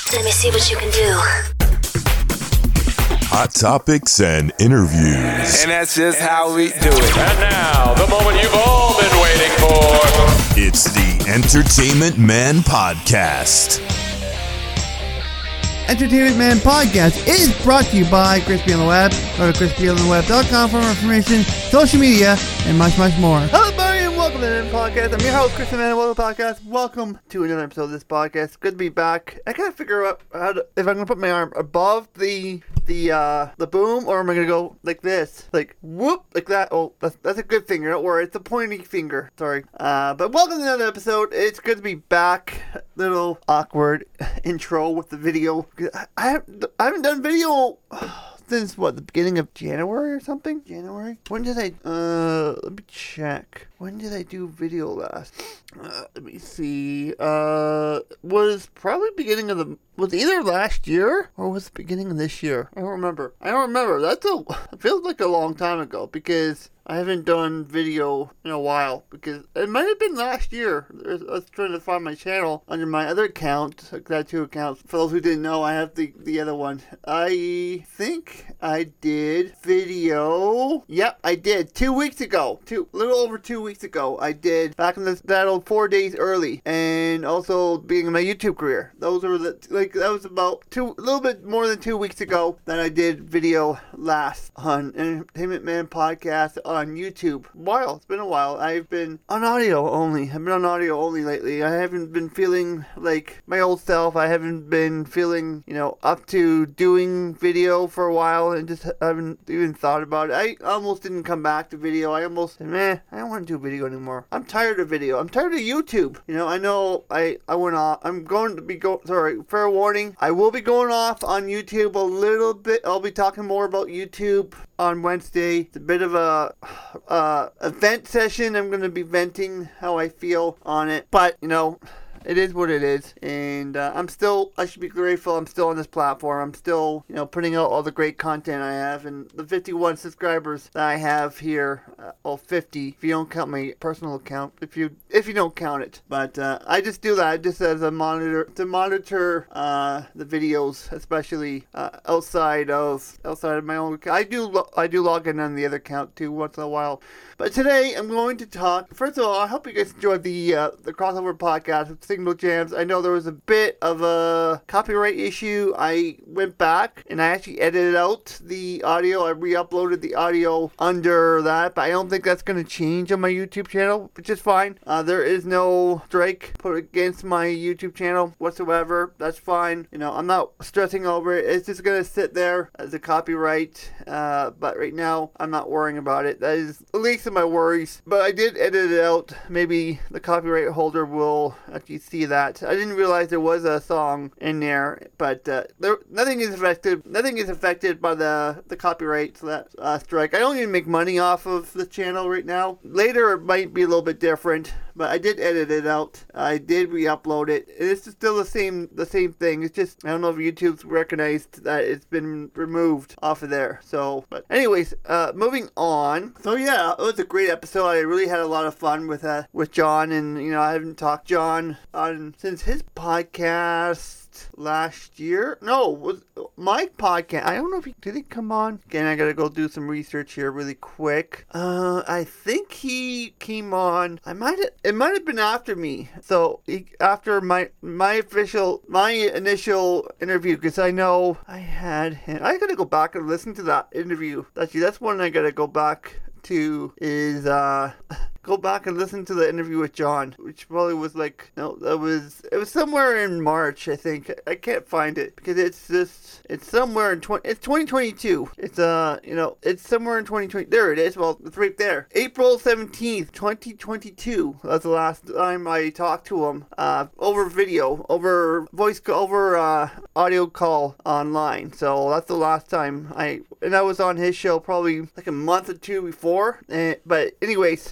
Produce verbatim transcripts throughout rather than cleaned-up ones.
Let me see what you can do. Hot topics and interviews. And that's just how we do it. And now, the moment you've all been waiting for. It's the Entertainment Man Podcast. Entertainment Man Podcast is brought to you by Crispy on the Web. Go to crispy on the web dot com for more information, social media, and much, much more. Hello, everybody, and welcome to the Man Podcast. I'm your host, Crispy Man, and welcome to the podcast. Welcome to another episode of this podcast. Good to be back. I gotta figure out how to, if I'm gonna put my arm above the the uh the boom, or am I gonna go like this, like whoop, like that. Oh, that's that's a good finger. Don't worry, it's a pointy finger. Sorry. Uh, but welcome to another episode. It's good to be back. Little awkward intro with the video. I haven't, I haven't done video since, what, the beginning of January or something? January? When did I, uh, let me check. When did I do video last? Uh, let me see. Uh, was probably beginning of the, was either last year or was it beginning of this year? I don't remember. I don't remember. That's a, it feels like a long time ago because I haven't done video in a while, because it might have been last year. I was trying to find my channel under my other account. I've got two accounts. For those who didn't know, I have the, the other one. I think I did video. Yep, I did. Two weeks ago. Two, a little over two weeks ago. I did back in this, that old four days early. And also being in my YouTube career. Those were the, like, that was about two, a little bit more than two weeks ago that I did video last on Entertainment Man Podcast on on YouTube. While it's been a while. I've been on audio only. I've been on audio only lately. I haven't been feeling like my old self. I haven't been feeling, you know, up to doing video for a while, and just haven't even thought about it. I almost didn't come back to video. I almost said, meh, I don't want to do video anymore. I'm tired of video. I'm tired of YouTube. You know, I know I, I went off. I'm going to be go. Sorry, fair warning. I will be going off on YouTube a little bit. I'll be talking more about YouTube on Wednesday. It's a bit of a uh, event session. I'm going to be venting how I feel on it. But, you know, it is what it is, and uh, I'm still, I should be grateful I'm still on this platform. I'm still, you know, putting out all the great content I have, and the fifty-one subscribers that I have here, uh, well, fifty, if you don't count my personal account, if you if you don't count it. But uh, I just do that just as a monitor, to monitor uh, the videos, especially uh, outside of outside of my own account. I do, lo- I do log in on the other account too once in a while. But today I'm going to talk, first of all, I hope you guys enjoyed the, uh, the crossover podcast with Signal Jams. I know there was a bit of a copyright issue. I went back and I actually edited out the audio. I re-uploaded the audio under that, but I don't think that's going to change on my YouTube channel, which is fine. Uh, there is no strike put against my YouTube channel whatsoever. That's fine. You know, I'm not stressing over it. It's just going to sit there as a copyright, uh, but right now I'm not worrying about it. That is the least of my worries, but I did edit it out. Maybe the copyright holder will actually see that. I didn't realize there was a song in there, but uh, there, nothing is affected. Nothing is affected by the the copyright so that uh, strike. I don't even make money off of the channel right now. Later it might be a little bit different, but I did edit it out. I did re-upload it. It's still the same the same thing. It's just, I don't know if YouTube's recognized that it's been removed off of there. So, but anyways, uh, moving on. So yeah, it was a great episode. I really had a lot of fun with uh, with John, and you know, I haven't talked to John on since his podcast last year. No, was my podcast. I don't know if he did he come on. Again, I gotta go do some research here really quick. Uh, I think he came on. I might have. It might have been after me. So he, after my my official my initial interview, because I know I had him. I gotta go back and listen to that interview. Actually, that's one I gotta go back to. Is uh. Go back and listen to the interview with John, which probably was like, no, that was, it was somewhere in March, I think. I can't find it because it's just, it's somewhere in twenty, it's twenty twenty-two. It's, uh, you know, it's somewhere in twenty twenty. There it is. Well, it's right there. April seventeenth, twenty twenty-two. That's the last time I talked to him, uh, over video, over voice, over, uh, audio call online. So that's the last time I, and I was on his show probably like a month or two before. And, but anyways, really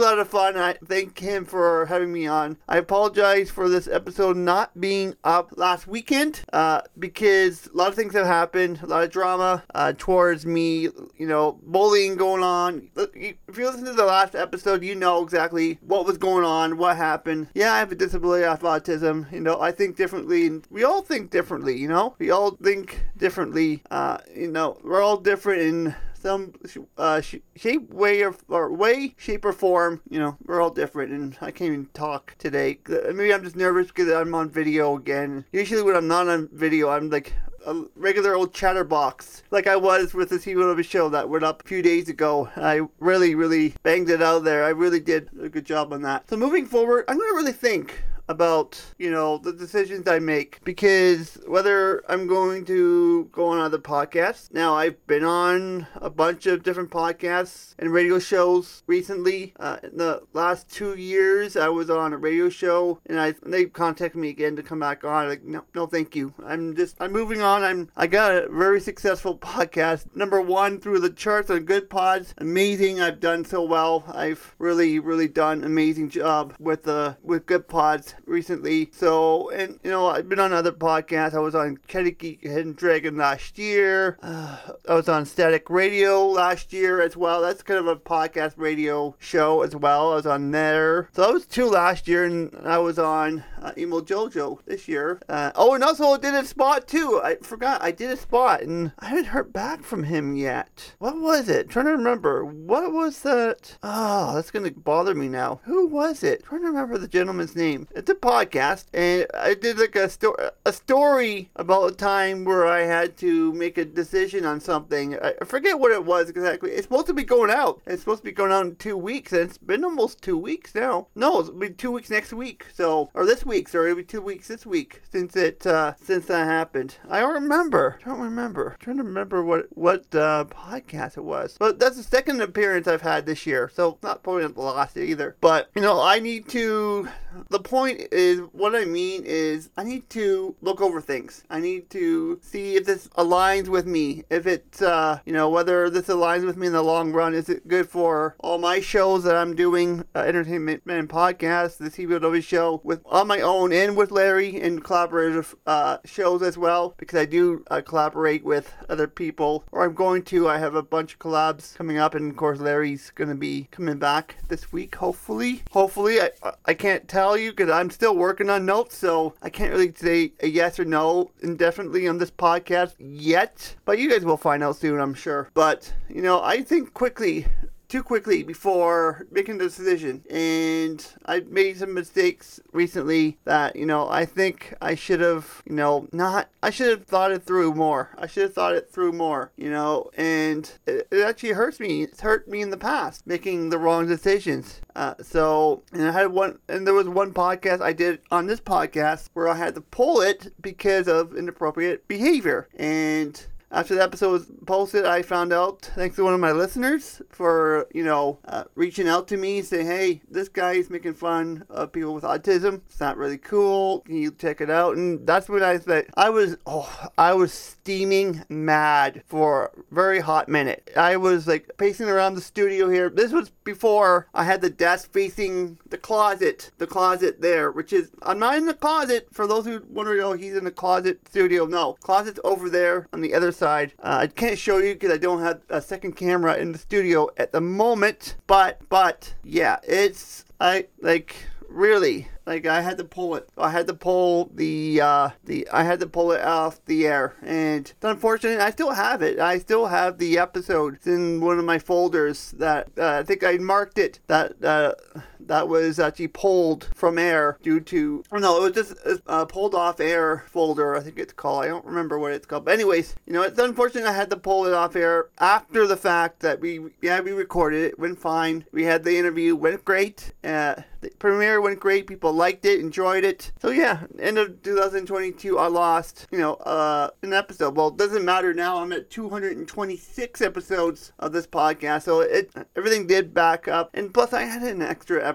lot of fun. I thank him for having me on. I apologize for this episode not being up last weekend uh, because a lot of things have happened, a lot of drama uh, towards me, you know, bullying going on. If you listen to the last episode, you know exactly what was going on, what happened. Yeah, I have a disability, I have autism. You know, I think differently, and we all think differently, you know? We all think differently. Uh, you know, we're all different in some uh, sh- shape, way, or, or way, shape, or form. You know, we're all different, and I can't even talk today. Maybe I'm just nervous because I'm on video again. Usually when I'm not on video, I'm like a regular old chatterbox, like I was with the T V show that went up a few days ago. I really, really banged it out there. I really did a good job on that. So moving forward, I'm going to really think about, you know, the decisions I make, because whether I'm going to go on other podcasts. Now, I've been on a bunch of different podcasts and radio shows recently. Uh, in the last two years, I was on a radio show, and I they contacted me again to come back on. Like, no, no, thank you. I'm just, I'm moving on. I'm, I got a very successful podcast, number one through the charts on Good Pods. Amazing. I've done so well. I've really, really done an amazing job with the with Good Pods recently. So, and you know, I've been on other podcasts. I was on Kentucky Hidden Dragon last year. Uh, I was on Static Radio last year as well. That's kind of a podcast radio show as well. I was on there. So I was two last year, and I was on uh, Emo Jojo this year. Uh, oh, and also I did a spot too. I forgot I did a spot, and I haven't heard back from him yet. What was it? I'm trying to remember. What was that? Oh, that's gonna bother me now. Who was it? I'm trying to remember the gentleman's name. It's a podcast, and I did like a story, a story about a time where I had to make a decision on something. I forget what it was exactly. It's supposed to be going out. It's supposed to be going out in two weeks, and it's been almost two weeks now. No, it'll be two weeks next week. So, or this week. Sorry, it'll be two weeks this week since it uh, since that happened. I don't remember. I don't remember. I'm trying to remember what what uh, podcast it was. But that's the second appearance I've had this year, so not probably not the last either. But you know, I need to. The point is, what I mean is, I need to look over things. I need to see if this aligns with me. If it's, uh, you know, whether this aligns with me in the long run. Is it good for all my shows that I'm doing, uh, Entertainment Man Podcast, the T V W show, with on my own and with Larry, and collaborative uh, shows as well, because I do uh, collaborate with other people, or I'm going to. I have a bunch of collabs coming up, and of course Larry's going to be coming back this week, hopefully. Hopefully, I, I can't tell you because I'm still working on notes, so I can't really say a yes or no indefinitely on this podcast yet, but you guys will find out soon, I'm sure. But you know, I think quickly too quickly before making the decision, and I made some mistakes recently that, you know, I think I should have, you know, not, I should have thought it through more. I should have thought it through more, you know, and it, it actually hurts me. It's hurt me in the past, making the wrong decisions. Uh, so, and I had one, and there was one podcast I did on this podcast where I had to pull it because of inappropriate behavior. And after the episode was posted, I found out, thanks to one of my listeners, for, you know, uh, reaching out to me, saying, hey, this guy is making fun of people with autism. It's not really cool. Can you check it out? And that's when I said, I was, oh, I was steaming mad for a very hot minute. I was, like, pacing around the studio here. This was before I had the desk facing the closet, the closet there, which is, I'm not in the closet. For those who wonder, oh, he's in the closet studio. No, closet's over there on the other side. Uh, I can't show you because I don't have a second camera in the studio at the moment, but, but, yeah, it's, I, like, really, like, I had to pull it. I had to pull the, uh, the, I had to pull it off the air, and it's unfortunate. I still have it. I still have the episode. It's in one of my folders that, uh, I think I marked it, that, uh, that was actually pulled from air due to, oh no, it was just a uh, pulled off air folder, I think it's called. I don't remember what it's called. But anyways, you know, it's unfortunate I had to pull it off air after the fact that we, yeah, we recorded it, went fine. We had the interview, went great. Uh, the premiere went great. People liked it, enjoyed it. So yeah, end of two thousand twenty-two, I lost, you know, uh, an episode. Well, it doesn't matter now. I'm at two hundred twenty-six episodes of this podcast. So it, everything did back up. And plus I had an extra episode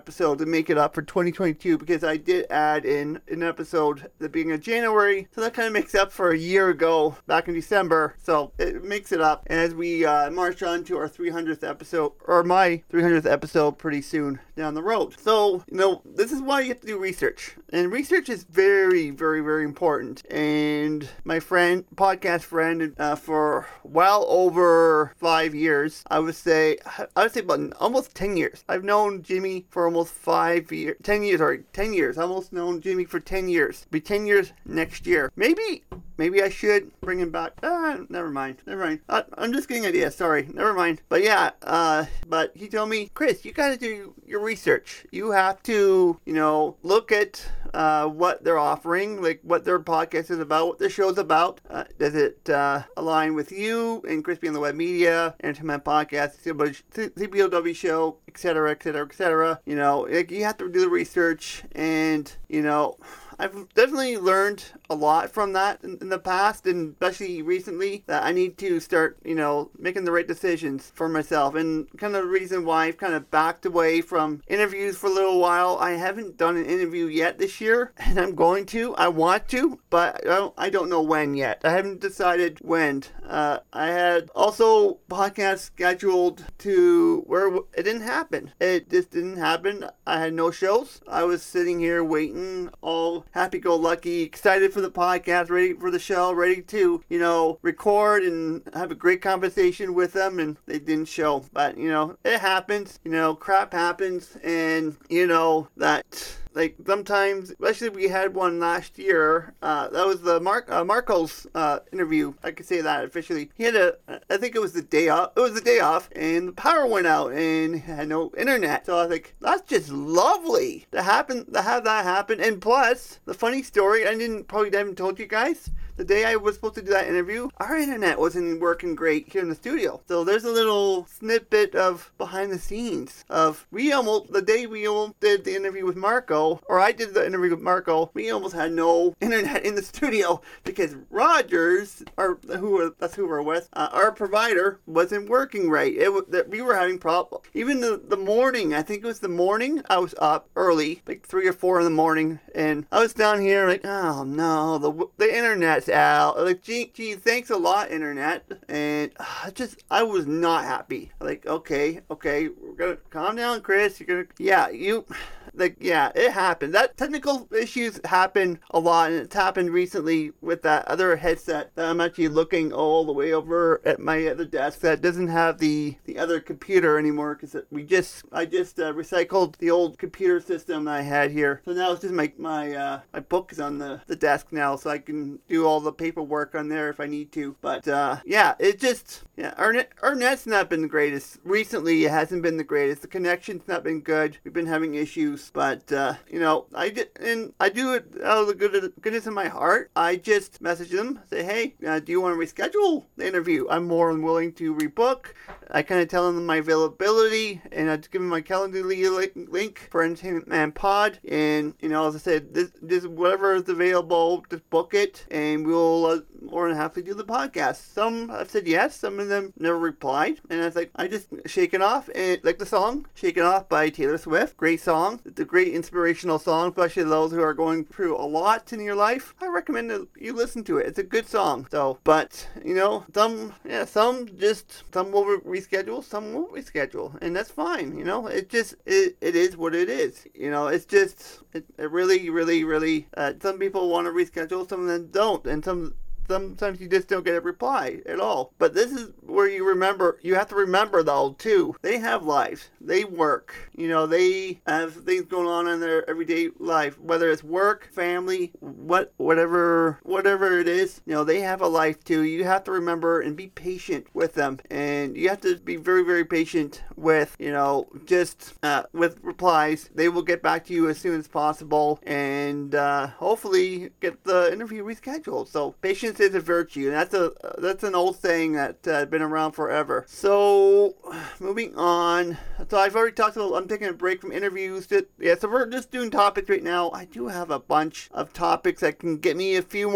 episode to make it up for twenty twenty-two because I did add in an episode at the beginning of January. So that kind of makes up for a year ago, back in December. So it makes it up as we uh, march on to our three hundredth episode, or my three hundredth episode pretty soon down the road. So, you know, this is why you have to do research. And research is very, very, very important. And my friend, podcast friend, uh, for well over five years, I would say, I would say about almost ten years. I've known Jimmy for almost five years, ten years, or ten years. I almost known Jimmy for ten years. Be ten years next year. Maybe, maybe I should bring him back. Ah, never mind. Never mind. I, I'm just getting ideas. Sorry. Never mind. But yeah, uh, but he told me, Chris, you gotta do your research. You have to, you know, look at uh, what they're offering, like what their podcast is about, what their show's about. Uh, does it uh, align with you and Crispy on the Web Media, Entertainment Podcast, C B O W show, et cetera, et cetera, et cetera. You know, like, you have to do the research, and, you know, I've definitely learned a lot from that in, in the past, and especially recently, that I need to start, you know, making the right decisions for myself. And kind of the reason why I've kind of backed away from interviews for a little while. I haven't done an interview yet this year, and I'm going to. I want to, but I don't, I don't know when yet. I haven't decided when. Uh, I had also podcasts scheduled to where it didn't happen. It just didn't happen. I had no shows. I was sitting here waiting, all happy-go-lucky, excited for the podcast, ready for the show, ready to, you know, record and have a great conversation with them, and they didn't show. But, you know, it happens. You know, crap happens, and, you know, that... Like, sometimes, especially we had one last year, uh, that was the Mark, uh, Marco's, uh, interview. I could say that officially. He had a, I think it was the day off, it was the day off, and the power went out, and he had no internet. So I was like, that's just lovely to happen, to have that happen. And plus, the funny story, I didn't, probably haven't told you guys, the day I was supposed to do that interview, our internet wasn't working great here in the studio. So there's a little snippet of behind the scenes of, we almost, the day we almost did the interview with Marco, or I did the interview with Marco, we almost had no internet in the studio because Rogers, or who were, that's who we're with, uh, our provider wasn't working right. It was that we were having problems. Even the, the morning, I think it was the morning, I was up early, like three or four in the morning, and I was down here like, oh no, the the internet's out. Like, gee, gee thanks a lot, internet. And uh, just, I was not happy. Like, okay, okay, we're gonna calm down, Chris. You're gonna, yeah, you. Like, yeah, it happened. That technical issues happen a lot, and it's happened recently with that other headset that I'm actually looking all the way over at my other desk that doesn't have the, the other computer anymore, because we just, I just uh, recycled the old computer system I had here. So now it's just my, my, uh, my book is on the, the desk now, so I can do all the paperwork on there if I need to. But, uh, yeah, it just, yeah, our, net, our net's not been the greatest. Recently, it hasn't been the greatest. The connection's not been good. We've been having issues. But, uh, you know, I did, and I do it out of the good, goodness of my heart. I just message them, say, hey, uh, do you want to reschedule the interview? I'm more than willing to rebook. I kind of tell them my availability, and I just give them my calendar link for Entertainment Man Pod. And, you know, as I said, this, this whatever is available, just book it, and we'll uh, more than happy do the podcast. Some have said yes, some of them never replied. And I was like, I just shake it off, and like the song, Shake It Off by Taylor Swift. Great song. It's a great inspirational song, especially those who are going through a lot in your life. I recommend that you listen to it. It's a good song. So, but, you know, some, yeah, some just, some will re- reschedule, some won't reschedule, and that's fine. You know, it just, it, it is what it is. You know, it's just, it, it really, really, really, uh, some people want to reschedule, some of them don't, and some, sometimes you just don't get a reply at all. But this is where you remember, you have to remember though, too, they have lives. They work. You know, they have things going on in their everyday life, whether it's work, family, what, whatever, whatever it is, you know, they have a life too. You have to remember and be patient with them. And you have to be very, very patient with, you know, just, uh, with replies. They will get back to you as soon as possible, and, uh, hopefully get the interview rescheduled. So, patience is a virtue, and that's a uh, that's an old saying that uh, been around forever. So, moving on. So I've already talked about, I'm taking a break from interviews. To, yeah, so we're just doing topics right now. I do have a bunch of topics that can get me a few more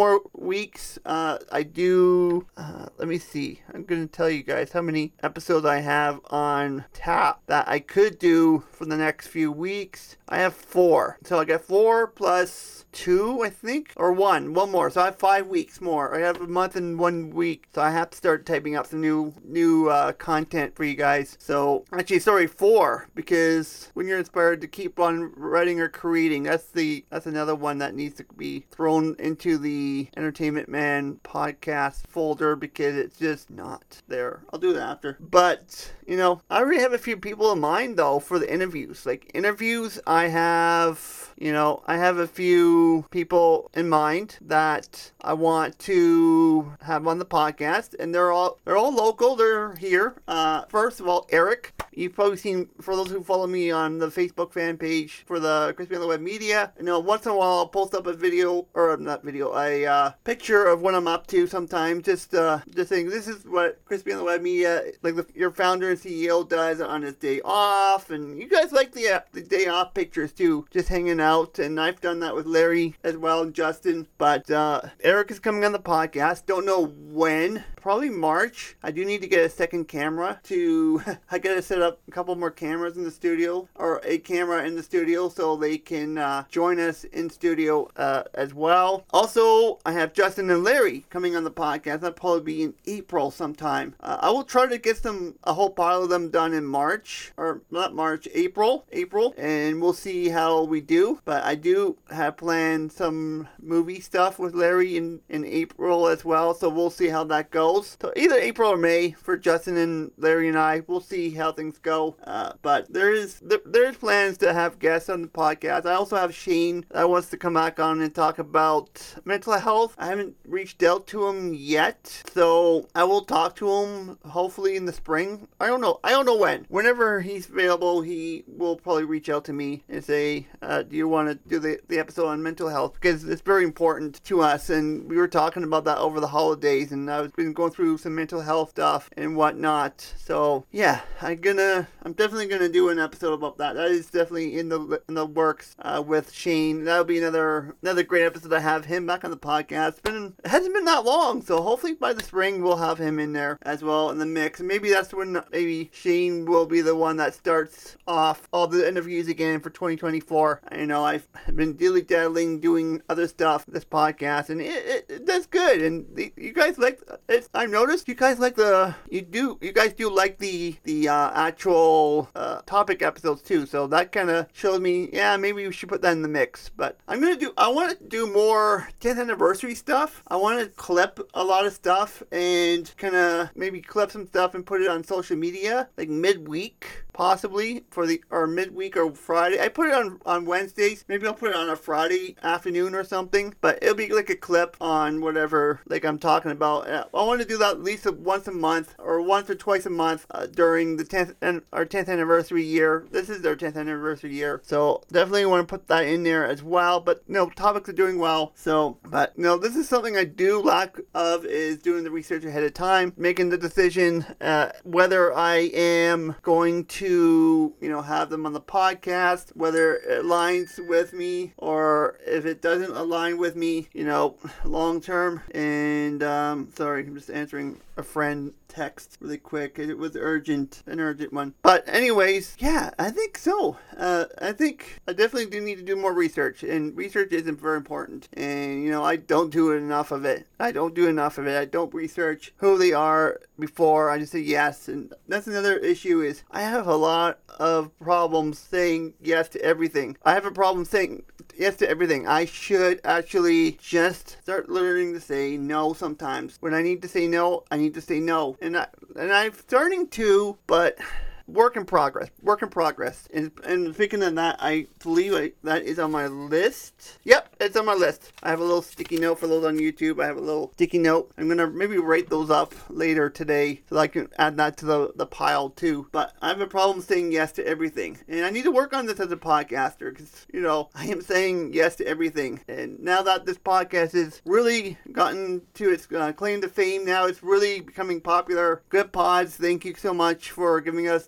weeks, uh, I do, uh, let me see, I'm going to tell you guys how many episodes I have on tap that I could do for the next few weeks. I have four. So I got four plus two, I think, or one, one more. So I have five weeks more. I have a month and one week. So I have to start typing up some new, new uh, content for you guys. So actually, sorry, four, because when you're inspired to keep on writing or creating, that's the that's another one that needs to be thrown into the Entertainment Man podcast folder because it's just not there. I'll do that after. But, you know, I already have a few people in mind, though, for the interviews. Like, interviews, I have, you know, I have a few people in mind that I want to have on the podcast, and they're all they're all local. They're here. Uh, first of all, Eric. You've probably seen, for those who follow me on the Facebook fan page for the Crispy on the Web Media, you know, once in a while I'll post up a video, or not video, a uh, picture of what I'm up to sometimes, just uh, just saying, this is what Crispy on the Web Media, like the, your founder and C E O does on his day off, and you guys like the, uh, the day off pictures too, just hanging out, and I've done that with Larry as well, and Justin, but uh, Eric is coming on the podcast, don't know when, probably March. I do need to get a second camera to, I gotta set up a couple more cameras in the studio, or a camera in the studio, so they can uh, join us in studio uh, as well. Also, I have Justin and Larry coming on the podcast. That'll probably be in April sometime. Uh, I will try to get some, a whole pile of them done in March, or not March, April, April, and we'll see how we do. But I do have planned some movie stuff with Larry in, in April as well, so we'll see how that goes. So either April or May for Justin and Larry and I. We'll see how things go. Uh, but there is there, there's plans to have guests on the podcast. I also have Shane that wants to come back on and talk about mental health. I haven't reached out to him yet, so I will talk to him hopefully in the spring. I don't know. I don't know when. Whenever he's available, he will probably reach out to me and say, uh, do you want to do the, the episode on mental health? Because it's very important to us, and we were talking about that over the holidays, and I've been going through some mental health stuff and whatnot. So yeah, I'm gonna, I'm definitely gonna do an episode about that. That is definitely in the in the works uh, with Shane. That'll be another another great episode to have him back on the podcast. It's been it hasn't been that long, so hopefully by the spring we'll have him in there as well in the mix. And maybe that's when maybe Shane will be the one that starts off all the interviews again for twenty twenty-four. I know I've been dilly daddling doing other stuff this podcast, and it, it, it does good. And the, you guys like it. I've noticed you guys like the you do you guys do like the the uh, actual uh, topic episodes too. So that kind of showed me, yeah, maybe we should put that in the mix. But I'm gonna do. I want to do more tenth anniversary stuff. I want to clip a lot of stuff and kind of maybe clip some stuff and put it on social media, like midweek. Possibly for the or midweek or Friday. I put it on on Wednesdays. Maybe I'll put it on a Friday afternoon or something. But it'll be like a clip on whatever like I'm talking about. I want to do that at least once a month or once or twice a month uh, during the tenth and our tenth anniversary year. This is their tenth anniversary year, so definitely want to put that in there as well. But you know, topics are doing well. So, but you know, this is something I do lack of is doing the research ahead of time, making the decision uh, whether I am going to. To, you know, have them on the podcast, whether it aligns with me or if it doesn't align with me, you know, long term. And um, sorry, I'm just answering a friend text really quick. It was urgent, an urgent one. But anyways, yeah, I think so. Uh, I think I definitely do need to do more research, and research isn't very important. And, you know, I don't do enough of it. I don't do enough of it. I don't research who they are before I just say yes. And that's another issue is I have a lot of problems saying yes to everything. I have a problem saying yes to everything. I should actually just start learning to say no sometimes. When I need to say no, I need to say no. And, I, and I'm starting to, but work in progress. Work in progress. And, and thinking of that, I believe I, that is on my list. Yep, it's on my list. I have a little sticky note for those on YouTube. I have a little sticky note. I'm going to maybe write those up later today so I can add that to the, the pile too. But I have a problem saying yes to everything. And I need to work on this as a podcaster because, you know, I am saying yes to everything. And now that this podcast has really gotten to its uh, claim to fame, now it's really becoming popular. Good Pods, thank you so much for giving us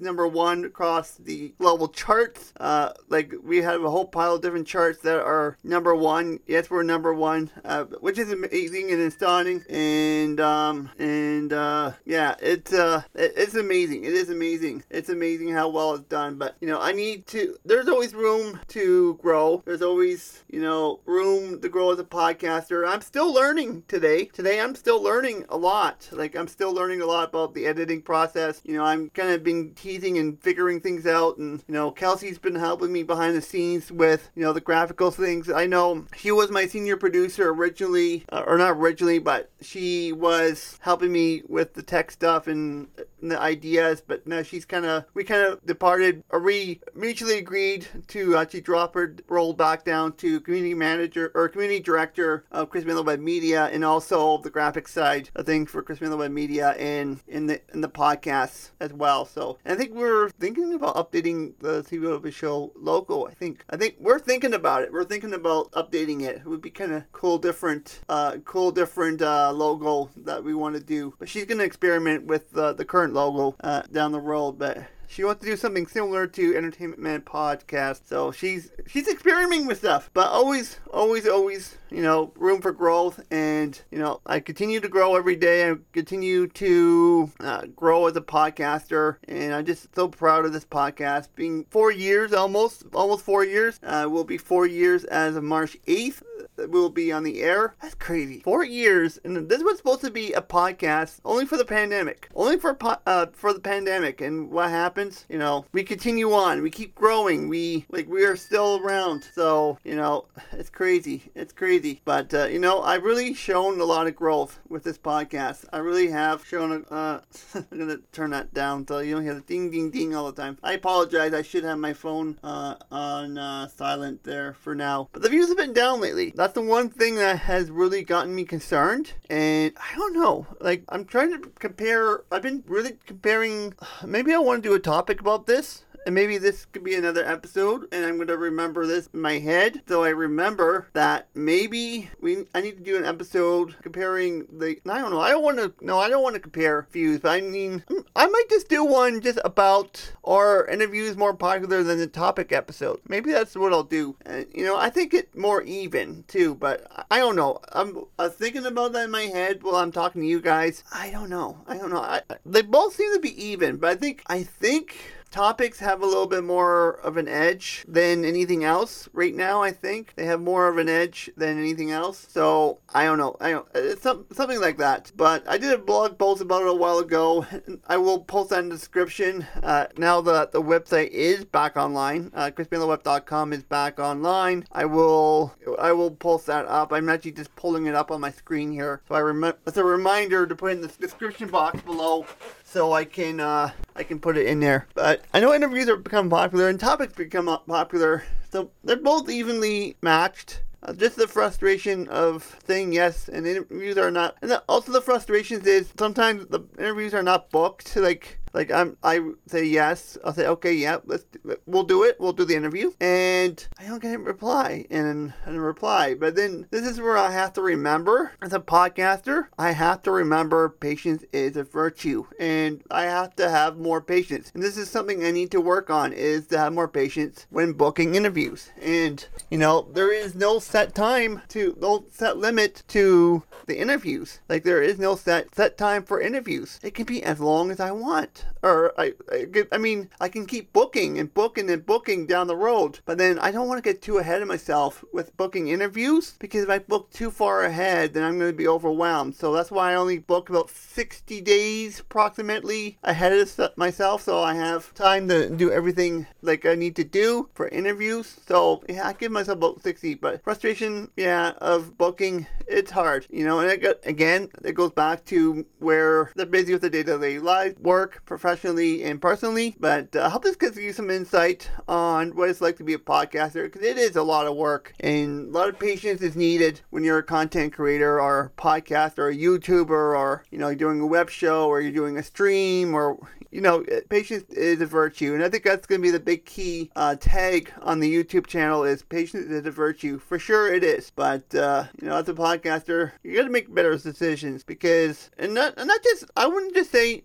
number one across the global charts. Uh, like we have a whole pile of different charts that are number one. Yes, we're number one, uh, which is amazing and astounding. And um, and uh, yeah, it's uh, it, it's amazing. It is amazing. It's amazing how well it's done. But you know, I need to. There's always room to grow. There's always you know room to grow as a podcaster. I'm still learning today. Today, I'm still learning a lot. Like I'm still learning a lot about the editing process. You know, I'm kind of been teasing and figuring things out, and you know, Kelsey's been helping me behind the scenes with you know the graphical things. I know she was my senior producer originally, uh, or not originally, but she was helping me with the tech stuff and, and the ideas. But now she's kind of we kind of departed, or we mutually agreed to actually drop her role back down to community manager or community director of Chris Miller Web Media, and also the graphic side of things for Chris Miller Web Media and in the in the podcasts as well. So and I think we're thinking about updating the T V Over Show logo. I think I think we're thinking about it. We're thinking about updating it. It would be kind of cool, different, uh, cool, different uh, logo that we want to do. But she's gonna experiment with uh, the current logo uh, down the road, but. She wants to do something similar to Entertainment Man Podcast. So she's she's experimenting with stuff. But always, always, always, you know, room for growth. And, you know, I continue to grow every day. I continue to uh, grow as a podcaster. And I'm just so proud of this podcast. Being four years almost, almost four years. Uh, will be four years as of March eighth. Will be on the air. That's crazy. Four years, and this was supposed to be a podcast only for the pandemic, only for po- uh for the pandemic. And what happens? You know, we continue on. We keep growing. We like we are still around. So you know, it's crazy. It's crazy. But uh, you know, I've really shown a lot of growth with this podcast. I really have shown. A, uh, I'm gonna turn that down so you don't hear the ding, ding, ding all the time. I apologize. I should have my phone uh on uh, silent there for now. But the views have been down lately. That's the one thing that has really gotten me concerned. And I don't know, like I'm trying to compare. I've been really comparing. Maybe I want to do a topic about this. And maybe this could be another episode, and I'm going to remember this in my head. So I remember that maybe we I need to do an episode comparing the, I don't know, I don't want to, no, I don't want to compare views, but I mean, I might just do one just about our interviews more popular than the topic episode. Maybe that's what I'll do. And, you know, I think it's more even, too, but I don't know. I'm, I'm thinking about that in my head while I'm talking to you guys. I don't know. I don't know. I, they both seem to be even, but I think, I think... topics have a little bit more of an edge than anything else right now. I think they have more of an edge than anything else. So I don't know. I don't. It's some, something like that. But I did a blog post about it a while ago. I will post that in the description. Uh, now that the website is back online, uh, chris miller web dot com is back online. I will. I will post that up. I'm actually just pulling it up on my screen here. So I remember. It's a reminder to put in the description box below. So I can uh, I can put it in there. But I know interviews are become popular and topics become popular. So they're both evenly matched. Uh, just the frustration of saying yes and interviews are not. And the, also the frustrations is sometimes the interviews are not booked. Like like I'm I say yes. I'll say okay, yeah, let's we'll do it. We'll do the interview, and I don't get a reply and a reply. But then this is where I have to remember as a podcaster. I have to remember patience is a virtue, and I have to have more patience. And this is something I need to work on: is to have more patience when booking interviews. And you know, there is no set time to no set limit to the interviews. Like there is no set set time for interviews. It can be as long as I want. Or I, I, I mean, I can keep booking and booking and booking down the road, but then I don't want to get too ahead of myself with booking interviews, because if I book too far ahead, then I'm going to be overwhelmed. So that's why I only book about sixty days approximately ahead of myself, so I have time to do everything like I need to do for interviews. So yeah, I give myself about sixty, but frustration, yeah, of booking, it's hard, you know. And it got, again, it goes back to where they're busy with the day-to-day life, work, professionally and personally. But uh, I hope this gives you some insight on what it's like to be a podcaster, because it is a lot of work and a lot of patience is needed when you're a content creator or a podcaster or a YouTuber, or you know, you're doing a web show or you're doing a stream, or you know, patience is a virtue. And I think that's going to be the big key uh, tag on the YouTube channel, is patience is a virtue. For sure it is. But, uh, you know, as a podcaster, you got to make better decisions, because, and not, and not just, I wouldn't just say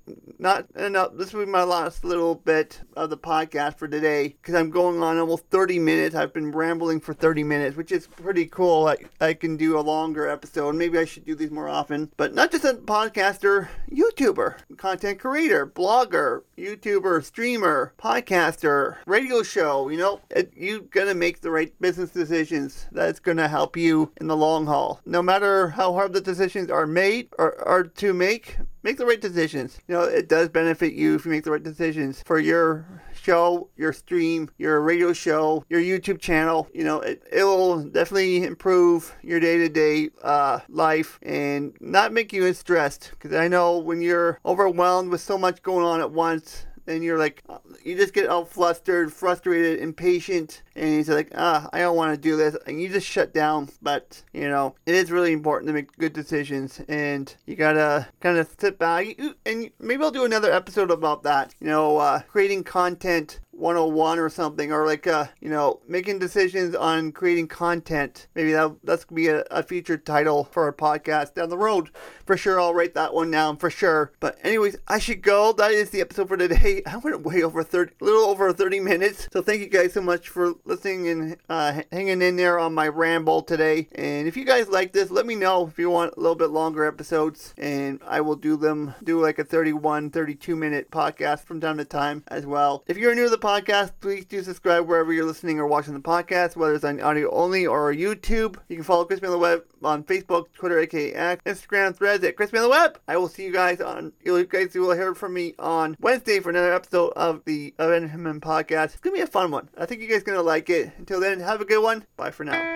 not enough. This will be my last little bit of the podcast for today because I'm going on almost thirty minutes. I've been rambling for thirty minutes, which is pretty cool. I, I can do a longer episode. Maybe I should do these more often. But not just a podcaster, YouTuber, content creator, blogger, YouTuber, streamer, podcaster, radio show. You know, it, you're going to make the right business decisions that's going to help you in the long haul. No matter how hard the decisions are made or are to make, make the right decisions. You know, it does benefit you if you make the right decisions for your show, your stream, your radio show, your YouTube channel. You know, it, it'll definitely improve your day-to-day uh, life and not make you as stressed. Because I know when you're overwhelmed with so much going on at once, and you're like, you just get all flustered, frustrated, impatient, and you're like, ah, I don't want to do this, and you just shut down. But, you know, it is really important to make good decisions, and you gotta kind of sit back, and maybe I'll do another episode about that, you know, uh, creating content one oh one or something, or like, uh, you know, making decisions on creating content. Maybe that, that's going to be a, a featured title for our podcast down the road. For sure, I'll write that one down for sure. But anyways, I should go. That is the episode for today. I went way over thirty, a little over thirty minutes. So thank you guys so much for listening and uh, hanging in there on my ramble today. And if you guys like this, let me know if you want a little bit longer episodes, and I will do them, do like a thirty-one, thirty-two minute podcast from time to time as well. If you're new to the podcast, please do subscribe wherever you're listening or watching the podcast, whether it's on audio only or YouTube. You can follow Crispy on the Web on Facebook, Twitter, aka X, Instagram, Threads at Crispy on the Web. I will see you guys on, you guys will hear from me on Wednesday for another episode of the Avengement Podcast. It's going to be a fun one. I think you guys are going to like it. Until then, have a good one. Bye for now.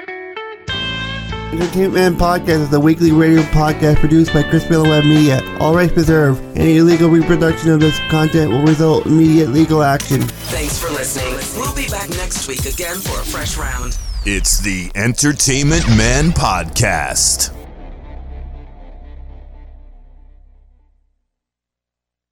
Entertainment Man Podcast is a weekly radio podcast produced by Crispy on the Web Media. All rights reserved. Any illegal reproduction of this content will result in immediate legal action. Thanks for listening. We'll be back next week again for a fresh round. It's the Entertainment Man Podcast.